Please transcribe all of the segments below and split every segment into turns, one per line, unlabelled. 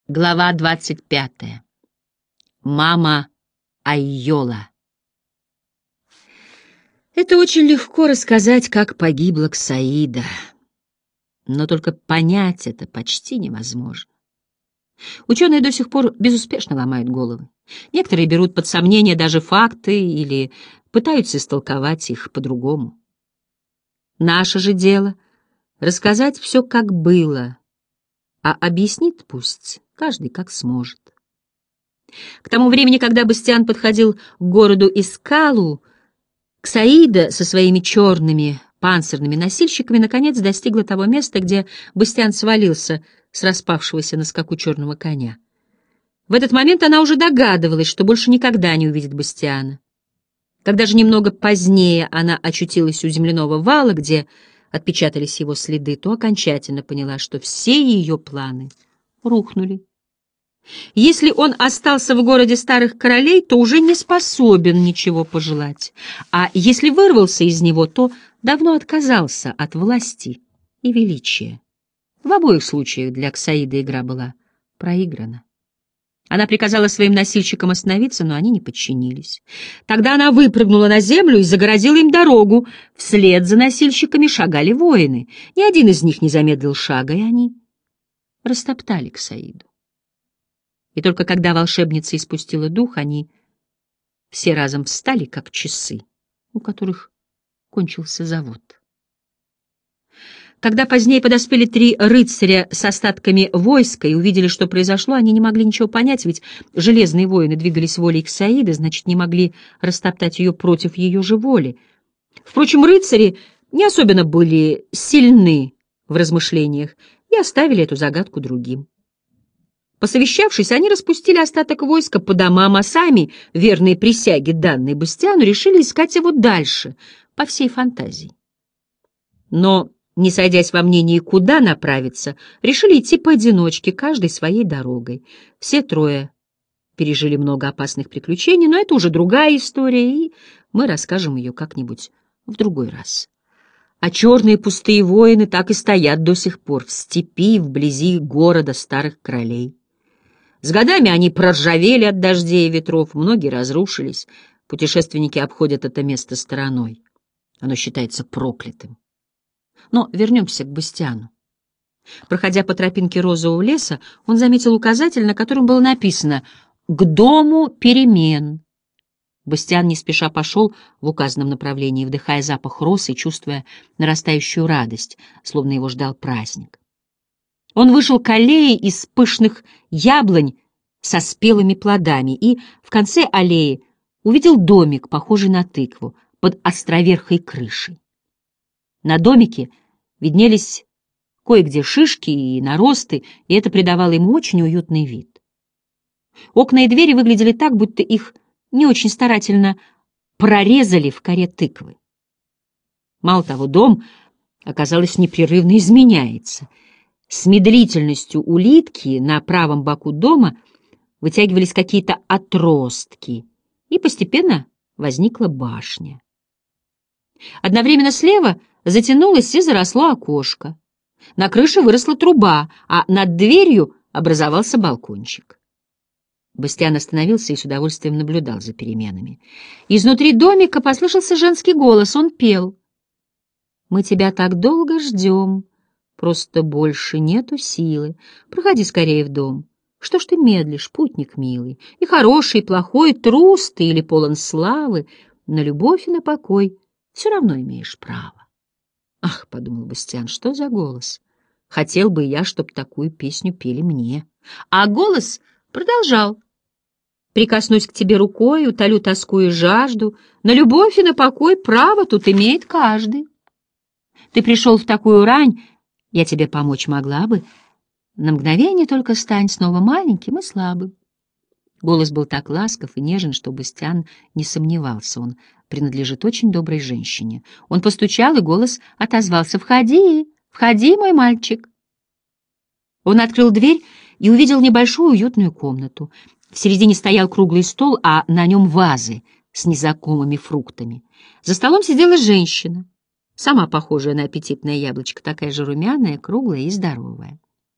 Глава 25. Мама Айола. Это очень легко рассказать, как погибла Ксаида, но только понять это почти невозможно. Ученые до сих пор безуспешно ломают головы. Некоторые берут под сомнение даже факты или пытаются истолковать их по-другому. Наше же дело — рассказать все, как было, а объяснит пусть каждый как сможет. К тому времени, когда Бастиан подходил к городу Искалу, Ксаида со своими черными панцирными носильщиками наконец достигла того места, где Бастиан свалился с распавшегося на скаку черного коня. В этот момент она уже догадывалась, что больше никогда не увидит Бастиана. Когда же немного позднее она очутилась у земляного вала, где отпечатались его следы, то окончательно поняла, что все ее планы рухнули. Если он остался в городе старых королей, то уже не способен ничего пожелать, а если вырвался из него, то давно отказался от власти и величия. В обоих случаях для Ксаиды игра была проиграна. Она приказала своим носильщикам остановиться, но они не подчинились. Тогда она выпрыгнула на землю и загородила им дорогу. Вслед за носильщиками шагали воины. Ни один из них не замедлил шага, и они растоптали Ксаиду. И только когда волшебница испустила дух, они все разом встали, как часы, у которых кончился завод. Когда позднее подоспели 3 рыцаря с остатками войска и увидели, что произошло, они не могли ничего понять, ведь железные воины двигались волей Ксаиды, значит, не могли растоптать ее против ее же воли. Впрочем, рыцари не особенно были сильны в размышлениях и оставили эту загадку другим. Посовещавшись, они распустили остаток войска по домам, а сами, верные присяге, данной Бастиану, решили искать его дальше, по всей фантазии. Но, не сойдясь во мнении, куда направиться, решили идти поодиночке, каждой своей дорогой. Все 3 пережили много опасных приключений, но это уже другая история, и мы расскажем ее как-нибудь в другой раз. А черные пустые воины так и стоят до сих пор в степи, вблизи города старых королей. С годами они проржавели от дождей и ветров, многие разрушились. Путешественники обходят это место стороной. Оно считается проклятым. Но вернемся к Бастиану. Проходя по тропинке розового леса, он заметил указатель, на котором было написано «К дому перемен». Бастиан не спеша пошел в указанном направлении, вдыхая запах роз и чувствуя нарастающую радость, словно его ждал праздник. Он вышел к аллее из пышных яблонь со спелыми плодами и в конце аллеи увидел домик, похожий на тыкву, под островерхой крышей. На домике виднелись кое-где шишки и наросты, и это придавало ему очень уютный вид. Окна и двери выглядели так, будто их не очень старательно прорезали в коре тыквы. Мало того, дом, оказалось, непрерывно изменяется. С медлительностью улитки на правом боку дома вытягивались какие-то отростки, и постепенно возникла башня. Одновременно слева затянулось и заросло окошко. На крыше выросла труба, а над дверью образовался балкончик. Бастиан остановился и с удовольствием наблюдал за переменами. Изнутри домика послышался женский голос, он пел. «Мы тебя так долго ждем. Просто больше нету силы. Проходи скорее в дом. Что ж ты медлишь, путник милый? И хороший, и плохой, трус ты или полон славы, на любовь и на покой все равно имеешь право». «Ах, — подумал Бастиан, — что за голос? Хотел бы я, чтоб такую песню пели мне». А голос продолжал. «Прикоснусь к тебе рукой, утолю тоску и жажду, на любовь и на покой право тут имеет каждый. Ты пришел в такую рань, я тебе помочь могла бы. На мгновение только стань снова маленьким и слабым». Голос был так ласков и нежен, что Бастиан не сомневался, он принадлежит очень доброй женщине. Он постучал, и голос отозвался: «Входи, входи, мой мальчик». Он открыл дверь и увидел небольшую уютную комнату. В середине стоял круглый стол, а на нем вазы с незнакомыми фруктами. За столом сидела женщина, сама похожая на аппетитное яблочко, такая же румяная, круглая и здоровая.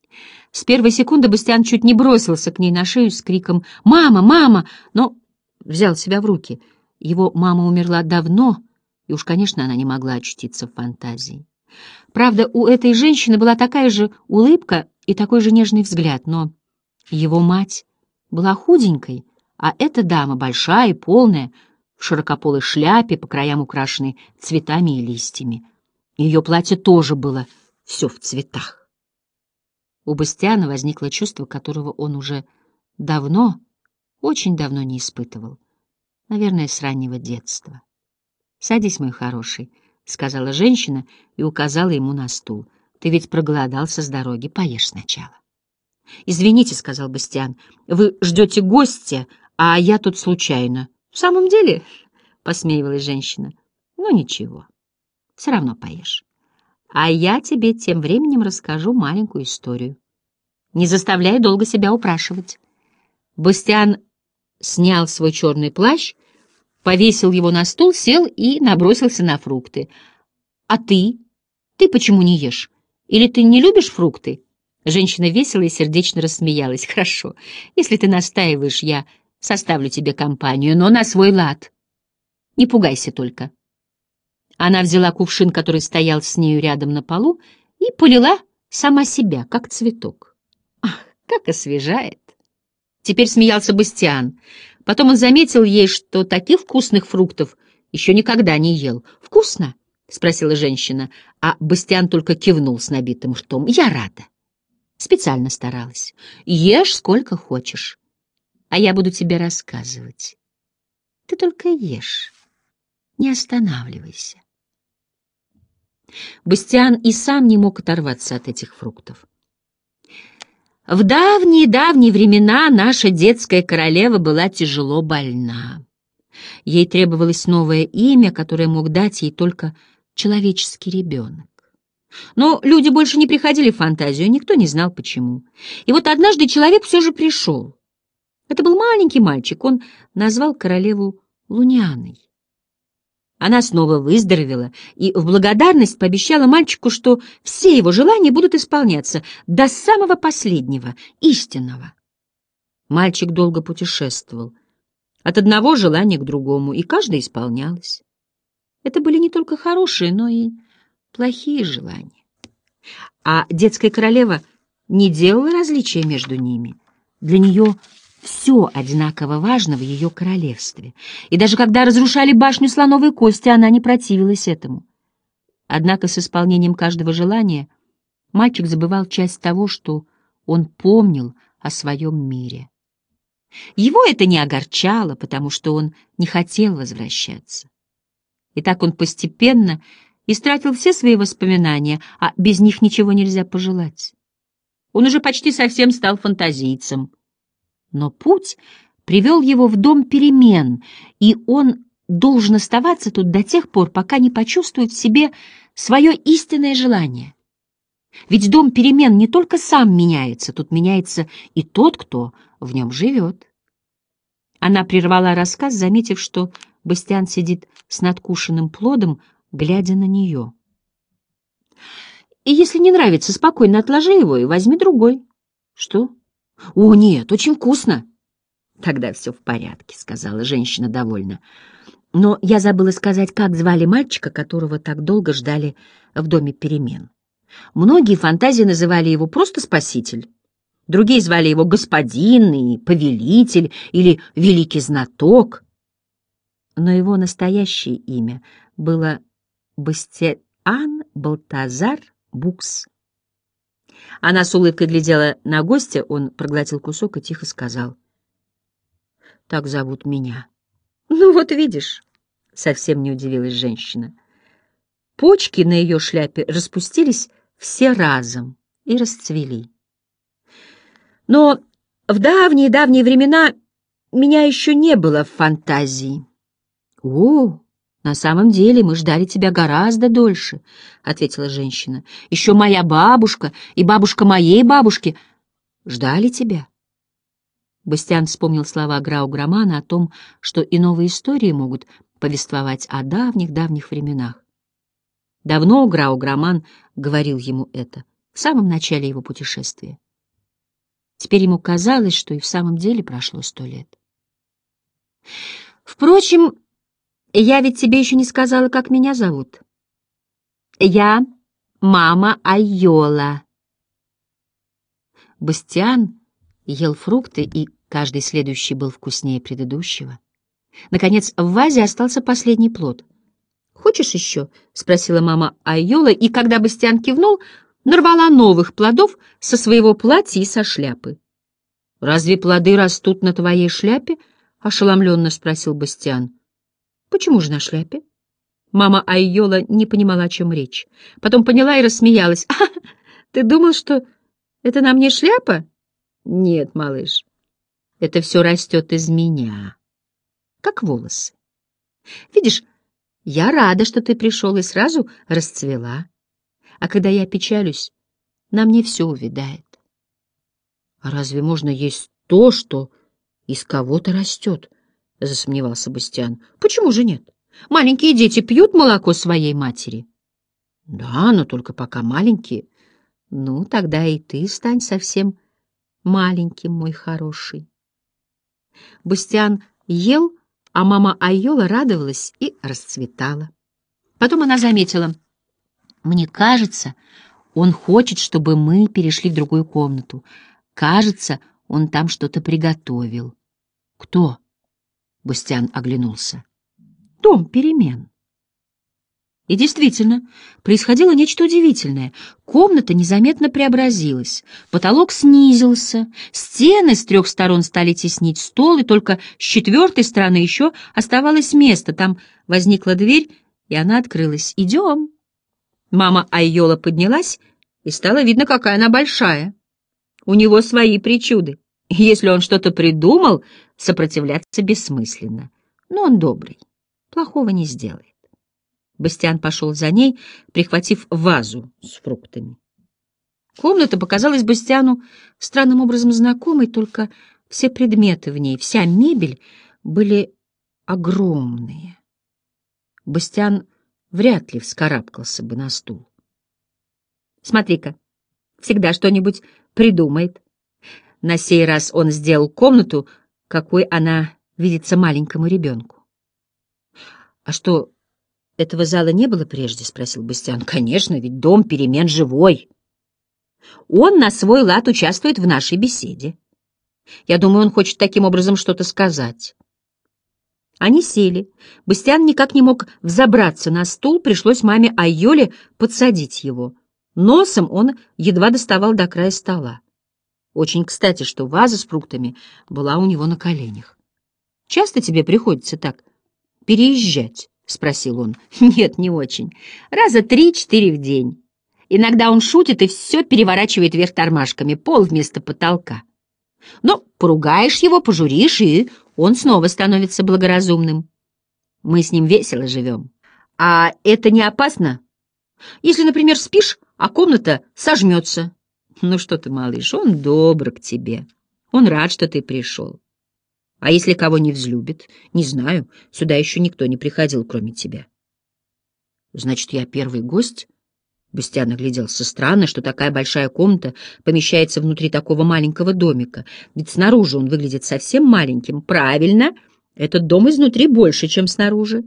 С первой секунды Бастиан чуть не бросился к ней на шею с криком «Мама! Мама!», но взял себя в руки. Его мама умерла давно, и уж, конечно, она не могла очутиться в фантазии. Правда, у этой женщины была такая же улыбка и такой же нежный взгляд, но его мать была худенькой, а эта дама большая и полная, в широкополой шляпе, по краям украшенной цветами и листьями. Ее платье тоже было все в цветах. У Бастиана возникло чувство, которого он уже давно, очень давно не испытывал. Наверное, с раннего детства. «Садись, мой хороший», — сказала женщина и указала ему на стул. «Ты ведь проголодался с дороги, поешь сначала». «Извините», — сказал Бастиан, — «вы ждете гостя, а я тут случайно». «В самом деле?» — посмеивалась женщина. «Ну, ничего, все равно поешь. А я тебе тем временем расскажу маленькую историю. Не заставляй долго себя упрашивать». Бастиан снял свой черный плащ, повесил его на стул, сел и набросился на фрукты. «А ты? Ты почему не ешь? Или ты не любишь фрукты?» Женщина весело и сердечно рассмеялась. «Хорошо, если ты настаиваешь, я составлю тебе компанию, но на свой лад. Не пугайся только». Она взяла кувшин, который стоял с нею рядом на полу, и полила сама себя, как цветок. Ах, как освежает! Теперь смеялся Бастиан. Потом он заметил ей, что таких вкусных фруктов еще никогда не ел. «Вкусно?» — спросила женщина, а Бастиан только кивнул с набитым ртом. «Я рада. Специально старалась. Ешь сколько хочешь, а я буду тебе рассказывать. Ты только ешь, не останавливайся». Бастиан и сам не мог оторваться от этих фруктов. В давние-давние времена наша детская королева была тяжело больна. Ей требовалось новое имя, которое мог дать ей только человеческий ребенок. Но люди больше не приходили в фантазию, никто не знал почему. И вот однажды человек все же пришел. Это был маленький мальчик, он назвал королеву Лунианой. Она снова выздоровела и в благодарность пообещала мальчику, что все его желания будут исполняться до самого последнего, истинного. Мальчик долго путешествовал от одного желания к другому, и каждое исполнялось. Это были не только хорошие, но и плохие желания. А детская королева не делала различия между ними. Для нее все одинаково важно в ее королевстве. И даже когда разрушали башню Слоновой Кости, она не противилась этому. Однако с исполнением каждого желания мальчик забывал часть того, что он помнил о своем мире. Его это не огорчало, потому что он не хотел возвращаться. И так он постепенно истратил все свои воспоминания, а без них ничего нельзя пожелать. Он уже почти совсем стал фантазийцем. Но путь привел его в дом перемен, и он должен оставаться тут до тех пор, пока не почувствует в себе свое истинное желание. Ведь дом перемен не только сам меняется, тут меняется и тот, кто в нем живет. Она прервала рассказ, заметив, что Бастиан сидит с надкушенным плодом, глядя на нее. «И если не нравится, спокойно отложи его и возьми другой». «Что? О, нет, очень вкусно». «Тогда все в порядке», — сказала женщина довольно. «Но я забыла сказать, как звали мальчика, которого так долго ждали в доме перемен. Многие фантазии называли его просто «Спаситель». Другие звали его «Господин» и «Повелитель» или «Великий знаток». Но его настоящее имя было Бастиан Балтазар Букс. Она с улыбкой глядела на гостя, он проглотил кусок и тихо сказал: «Так зовут меня». «Ну вот видишь», — совсем не удивилась женщина. Почки на ее шляпе распустились все разом и расцвели. «Но в давние-давние времена меня еще не было в фантазии». «О, на самом деле мы ждали тебя гораздо дольше», — ответила женщина. «Еще моя бабушка и бабушка моей бабушки ждали тебя». Бастиан вспомнил слова Грау-Грамана о том, что и новые истории могут повествовать о давних-давних временах. Давно Грау-Граман говорил ему это, в самом начале его путешествия. Теперь ему казалось, что и в самом деле прошло 100 лет. Впрочем, я ведь тебе еще не сказала, как меня зовут. Я мама Айола. Бастиан ел фрукты, и каждый следующий был вкуснее предыдущего. Наконец, в вазе остался последний плод. «Хочешь еще?» — спросила мама Айола, и когда Бастиан кивнул, нарвала новых плодов со своего платья и со шляпы. «Разве плоды растут на твоей шляпе?» — ошеломленно спросил Бастиан. «Почему же на шляпе?» Мама Айола не понимала, о чем речь. Потом поняла и рассмеялась. «А, ты думал, что это на мне шляпа?» «Нет, малыш, это все растет из меня, как волосы. Видишь, я рада, что ты пришел и сразу расцвела. А когда я печалюсь, на мне все увядает». «А разве можно есть то, что из кого-то растет?» — засомневался Бастиан. «Почему же нет? Маленькие дети пьют молоко своей матери». «Да, но только пока маленькие. Ну, тогда и ты стань совсем маленьким, мой хороший». Бастиан ел, а мама Айола радовалась и расцветала. Потом она заметила: «Мне кажется, он хочет, чтобы мы перешли в другую комнату. Кажется, он там что-то приготовил». «Кто?» — Бастиан оглянулся. «Дом перемен». И действительно, происходило нечто удивительное. Комната незаметно преобразилась, потолок снизился, стены с 3 сторон стали теснить стол, и только с 4 стороны еще оставалось место. Там возникла дверь, и она открылась. «Идем». Мама Айола поднялась, и стало видно, какая она большая. У него свои причуды. Если он что-то придумал, сопротивляться бессмысленно. Но он добрый, плохого не сделает. Бастиан пошел за ней, прихватив вазу с фруктами. Комната показалась Бастиану странным образом знакомой, только все предметы в ней, вся мебель были огромные. Бастиан вряд ли вскарабкался бы на стул. «Смотри-ка, всегда что-нибудь придумает». На сей раз он сделал комнату, какой она видится маленькому ребенку. «А что, этого зала не было прежде?» — спросил Бастиан. «Конечно, ведь дом перемен живой. Он на свой лад участвует в нашей беседе. Я думаю, он хочет таким образом что-то сказать». Они сели. Бастиан никак не мог взобраться на стул, пришлось маме Айоле подсадить его. Носом он едва доставал до края стола. Очень кстати, что ваза с фруктами была у него на коленях. «Часто тебе приходится так переезжать?» — спросил он. «Нет, не очень. Раза 3-4 в день. Иногда он шутит и все переворачивает вверх тормашками, пол вместо потолка. Но поругаешь его, пожуришь, и он снова становится благоразумным. Мы с ним весело живем. А это не опасно? Если, например, спишь, а комната сожмется. Ну что ты, малыш, он добр к тебе. Он рад, что ты пришел. А если кого не взлюбит? Не знаю, сюда еще никто не приходил, кроме тебя». «Значит, я первый гость?» Бастиан огляделся. Странно, что такая большая комната помещается внутри такого маленького домика. Ведь снаружи он выглядит совсем маленьким. Правильно, этот дом изнутри больше, чем снаружи.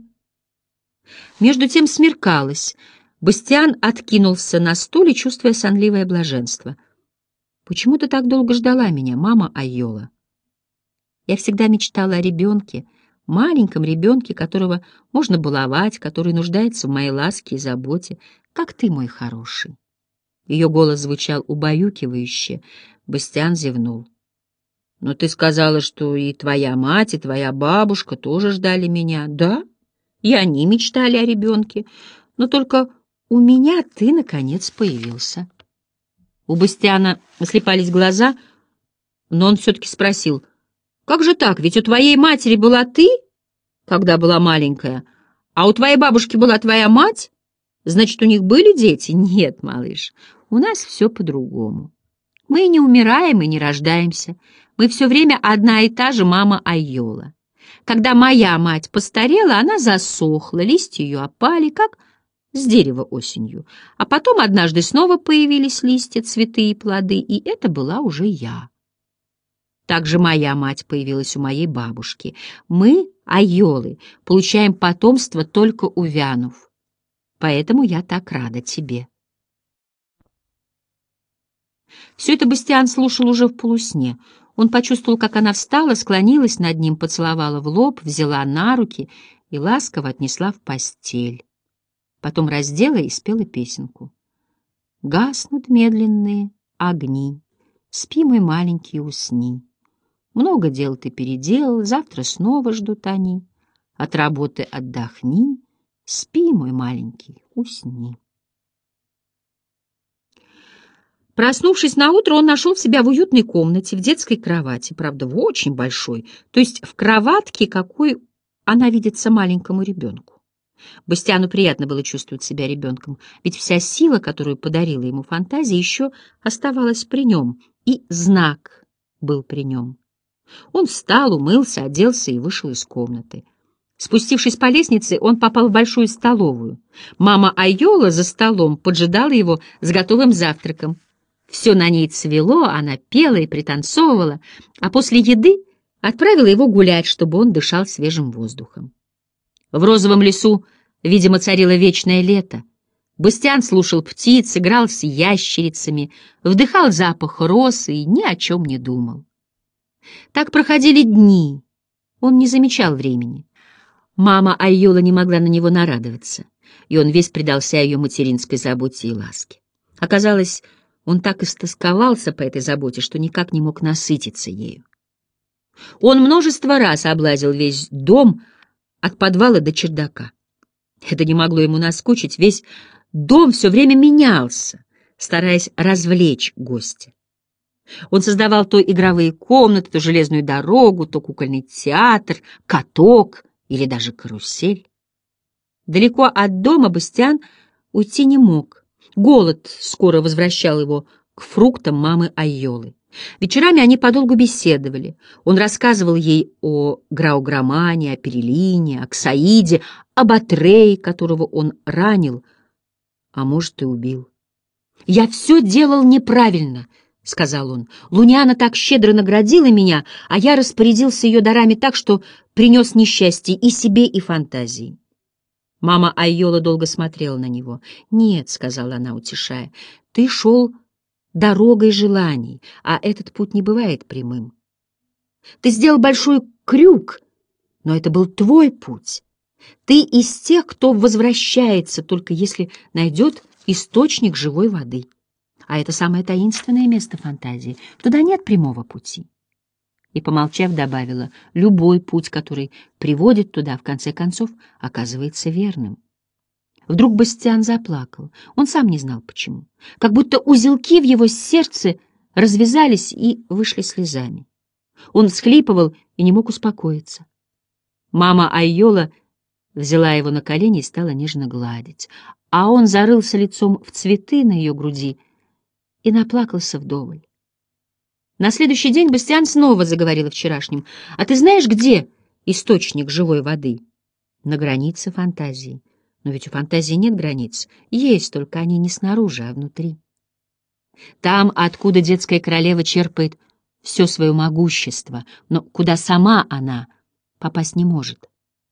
Между тем смеркалось. Бастиан откинулся на стуле, чувствуя сонливое блаженство. «Почему ты так долго ждала меня, мама Айола?» «Я всегда мечтала о ребенке, маленьком ребенке, которого можно баловать, который нуждается в моей ласке и заботе, как ты, мой хороший». Ее голос звучал убаюкивающе. Бастиан зевнул. «Но ты сказала, что и твоя мать, и твоя бабушка тоже ждали меня». «Да, и они мечтали о ребенке, но только у меня ты, наконец, появился». У Бастиана слепались глаза, но он все-таки спросил: «Как же так? Ведь у твоей матери была ты, когда была маленькая, а у твоей бабушки была твоя мать? Значит, у них были дети?» «Нет, малыш, у нас все по-другому. Мы не умираем и не рождаемся. Мы все время одна и та же мама Айола. Когда моя мать постарела, она засохла, листья ее опали, как с дерева осенью. А потом однажды снова появились листья, цветы и плоды, и это была уже я. Также моя мать появилась у моей бабушки. Мы, айолы, получаем потомство только у вянов. Поэтому я так рада тебе. Все это Бастиан слушал уже в полусне. Он почувствовал, как она встала, склонилась над ним, поцеловала в лоб, взяла на руки и ласково отнесла в постель. Потом раздела и спела песенку. «Гаснут медленные огни, спи, мой маленький, усни. Много дел ты переделал, завтра снова ждут они. От работы отдохни, спи, мой маленький, усни». Проснувшись наутро, он нашел себя в уютной комнате, в детской кровати, правда, в очень большой, то есть в кроватке, какой она видится маленькому ребенку. Бастиану приятно было чувствовать себя ребенком, ведь вся сила, которую подарила ему фантазия, еще оставалась при нем, и знак был при нем. Он встал, умылся, оделся и вышел из комнаты. Спустившись по лестнице, он попал в большую столовую. Мама Айола за столом поджидала его с готовым завтраком. Все на ней цвело, она пела и пританцовывала, а после еды отправила его гулять, чтобы он дышал свежим воздухом. В розовом лесу, видимо, царило вечное лето. Бастиан слушал птиц, играл с ящерицами, вдыхал запах роз и ни о чем не думал. Так проходили дни. Он не замечал времени. Мама Айола не могла на него нарадоваться, и он весь предался ее материнской заботе и ласке. Оказалось, он так истосковался по этой заботе, что никак не мог насытиться ею. Он множество раз облазил весь дом от подвала до чердака. Это не могло ему наскучить, весь дом все время менялся, стараясь развлечь гостя. Он создавал то игровые комнаты, то железную дорогу, то кукольный театр, каток или даже карусель. Далеко от дома Бастиан уйти не мог. Голод скоро возвращал его к фруктам мамы Айолы. Вечерами они подолгу беседовали. Он рассказывал ей о Грауграмане, о Перелине, о Ксаиде, об Атрее, которого он ранил, а может и убил. «Я все делал неправильно», — сказал он. «Луниана так щедро наградила меня, а я распорядился ее дарами так, что принес несчастье и себе, и фантазии». Мама Айола долго смотрела на него. «Нет», — сказала она, утешая, — «ты шел дорогой желаний, а этот путь не бывает прямым. Ты сделал большой крюк, но это был твой путь. Ты из тех, кто возвращается, только если найдет источник живой воды. А это самое таинственное место фантазии. Туда нет прямого пути». И, помолчав, добавила: «Любой путь, который приводит туда, в конце концов, оказывается верным». Вдруг Бастиан заплакал. Он сам не знал, почему. Как будто узелки в его сердце развязались и вышли слезами. Он всхлипывал и не мог успокоиться. Мама Айола взяла его на колени и стала нежно гладить, а он зарылся лицом в цветы на ее груди и наплакался вдоволь. На следующий день Бастиан снова заговорил о вчерашнем. «А ты знаешь, где источник живой воды?» «На границе фантазии». «Но ведь у фантазии нет границ. Есть, только они не снаружи, а внутри. Там, откуда детская королева черпает все свое могущество, но куда сама она попасть не может.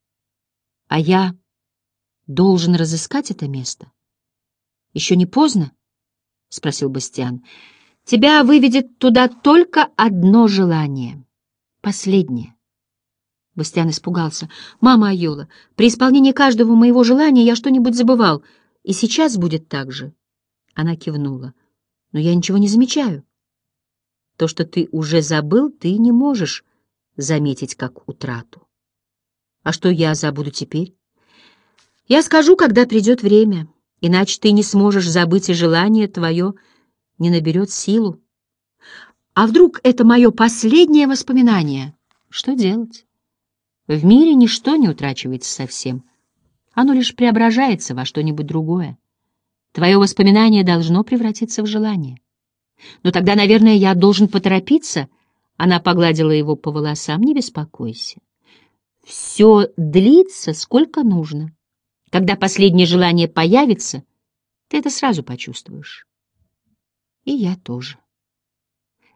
А я должен разыскать это место. Еще не поздно?» — спросил Бастиан. «Тебя выведет туда только одно желание. Последнее». Бастиан испугался. «Мама Айола, при исполнении каждого моего желания я что-нибудь забывал, и сейчас будет так же». Она кивнула. «Но я ничего не замечаю. То, что ты уже забыл, ты не можешь заметить как утрату. А что я забуду теперь? Я скажу, когда придет время, иначе ты не сможешь забыть, и желание твое не наберет силу. А вдруг это мое последнее воспоминание? Что делать? В мире ничто не утрачивается совсем. Оно лишь преображается во что-нибудь другое. Твое воспоминание должно превратиться в желание. Но тогда, наверное, я должен поторопиться». Она погладила его по волосам. «Не беспокойся. Все длится, сколько нужно. Когда последнее желание появится, ты это сразу почувствуешь. И я тоже».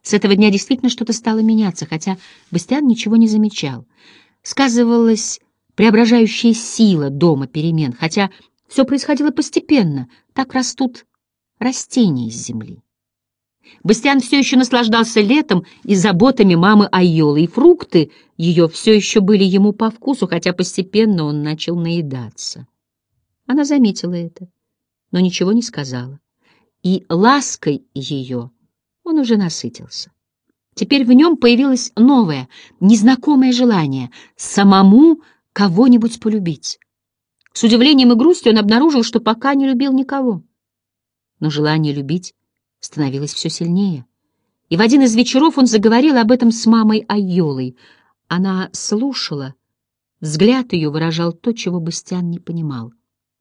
С этого дня действительно что-то стало меняться, хотя Бастиан ничего не замечал. Сказывалась преображающая сила дома перемен, хотя все происходило постепенно, так растут растения из земли. Бастиан все еще наслаждался летом и заботами мамы Айолы, и фрукты ее все еще были ему по вкусу, хотя постепенно он начал наедаться. Она заметила это, но ничего не сказала, и лаской ее он уже насытился. Теперь в нем появилось новое, незнакомое желание — самому кого-нибудь полюбить. С удивлением и грустью он обнаружил, что пока не любил никого. Но желание любить становилось все сильнее. И в один из вечеров он заговорил об этом с мамой Айолой. Она слушала, взгляд ее выражал то, чего Бастиан не понимал.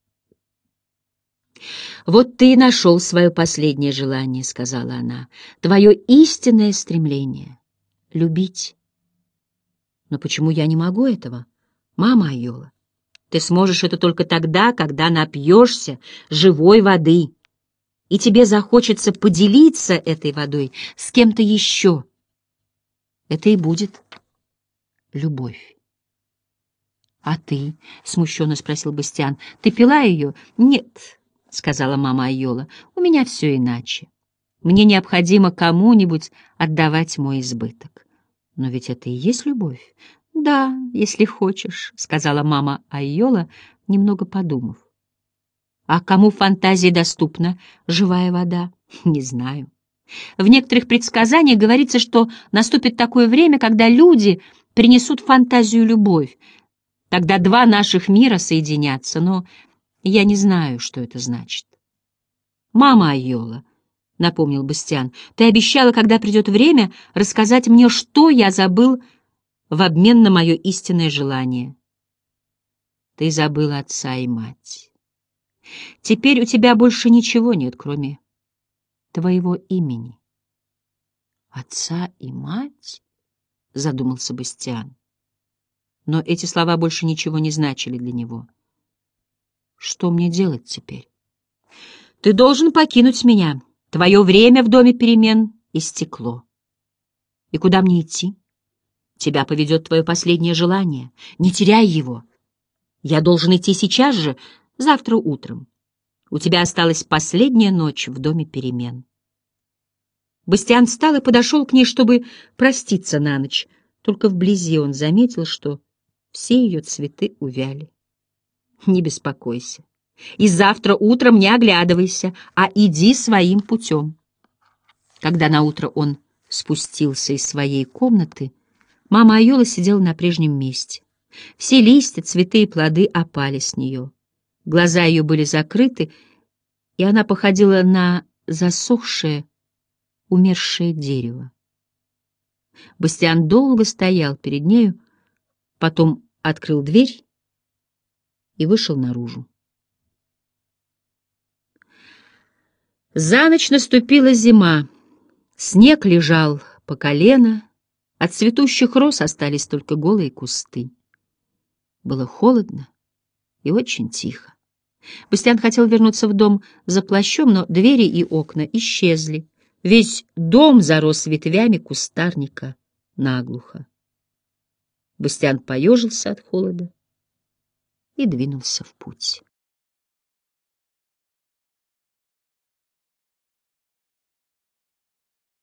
«Вот ты и нашел свое последнее желание», — сказала она, — «твое истинное стремление — любить». «Но почему я не могу этого, мама Айола? Ты сможешь это только тогда, когда напьешься живой воды, и тебе захочется поделиться этой водой с кем-то еще. Это и будет любовь». «А ты?» — смущенно спросил Бастиан. «Ты пила ее?» «Нет», — сказала мама Айола, — «у меня все иначе. Мне необходимо кому-нибудь отдавать мой избыток». «Но ведь это и есть любовь». «Да, если хочешь», — сказала мама Айола, немного подумав. «А кому в фантазии доступна живая вода?» «Не знаю. В некоторых предсказаниях говорится, что наступит такое время, когда люди принесут в фантазию любовь. Тогда два наших мира соединятся, но я не знаю, что это значит». «Мама Айола», — напомнил Бастиан, — «ты обещала, когда придет время, рассказать мне, что я забыл в обмен на мое истинное желание». «Ты забыла отца и мать. Теперь у тебя больше ничего нет, кроме твоего имени». «Отца и мать?» — задумался Бастиан. Но эти слова больше ничего не значили для него. «Что мне делать теперь?» «Ты должен покинуть меня. Твое время в доме перемен истекло». «И куда мне идти?» «Тебя поведет твое последнее желание. Не теряй его. Я должен идти сейчас же, завтра утром. У тебя осталась последняя ночь в доме перемен». Бастиан встал и подошел к ней, чтобы проститься на ночь. Только вблизи он заметил, что все ее цветы увяли. «Не беспокойся. И завтра утром не оглядывайся, а иди своим путем». Когда наутро он спустился из своей комнаты, мама Айола сидела на прежнем месте. Все листья, цветы и плоды опали с нее. Глаза ее были закрыты, и она походила на засохшее, умершее дерево. Бастиан долго стоял перед нею, потом открыл дверь и вышел наружу. За ночь наступила зима. Снег лежал по колено, от цветущих роз остались только голые кусты. Было холодно и очень тихо. Бастиан хотел вернуться в дом за плащом, но двери и окна исчезли. Весь дом зарос ветвями кустарника наглухо. Бастиан поежился от холода и двинулся в путь.